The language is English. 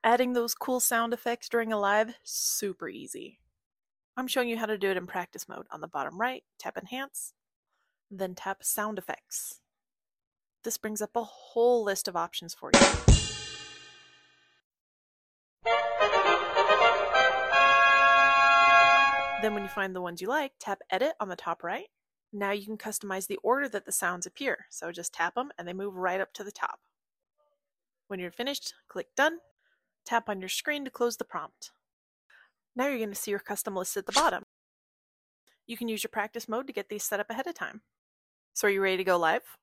Adding those cool sound effects during a live, super easy. I'm showing you how to do it in practice mode. On the bottom right, tap Enhance, then tap Sound Effects. This brings up a whole list of options for you. Then when you find the ones you like, tap Edit on the top right. Now you can customize the order that the sounds appear, so just tap them and they move right up to the top. When you're finished, click Done. Tap on your screen to close the prompt. Now you're going to see your custom list at the bottom. You can use your practice mode to get these set up ahead of time. So are you ready to go live?